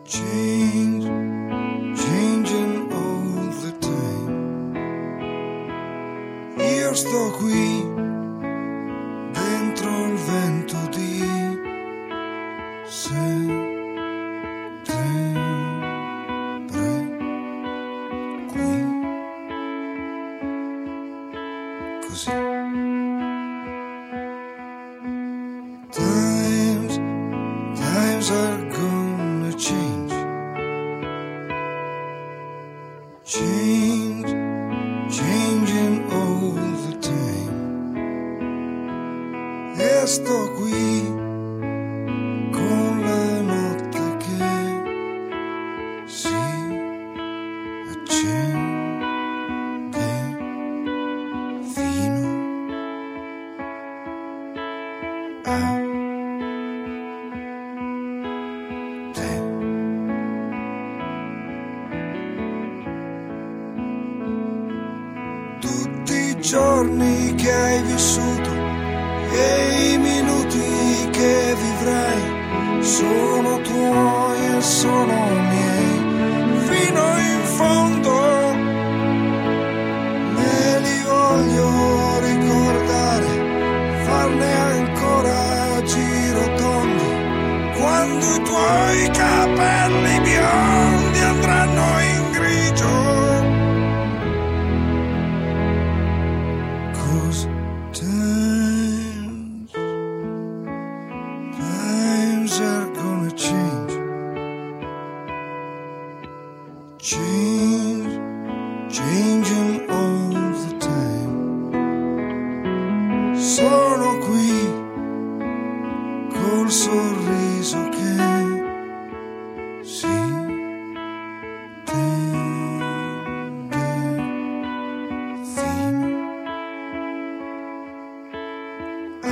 Change, changing all the time. Io sto qui, dentro il vento di settembre, qui, così. Times are gonna change. Change, changing all the time. E sto qui con la notte che si accende fino a te. Tutti i giorni che hai vissuto e i minuti che vivrai sono tuoi e sono miei fino in fondo. Me li voglio ricordare, farne ancora giro tondo, quando i tuoi capelli biondi andranno in grigio. Cause times are gonna change. Change, changing all the time. Sono qui col sorriso che si tende fino a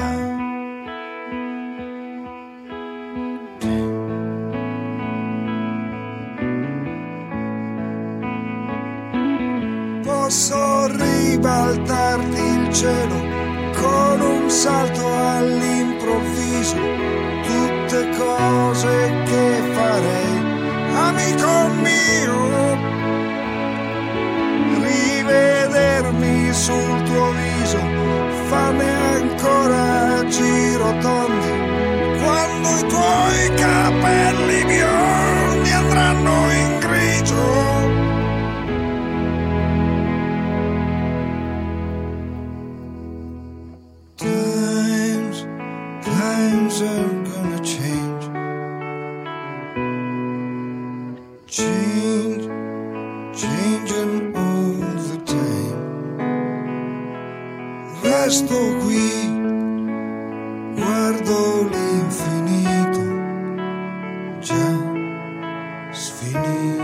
te. Posso ribaltarti il cielo con un salto all'improvviso, tutte cose che farei, amico mio, rivedermi sul tuo viso, farne ancora giro tondi, quando i tuoi capelli biondi andranno in grigio. Times are gonna change. Change, changing all the time. Resto qui, guardo l'infinito già sfinito.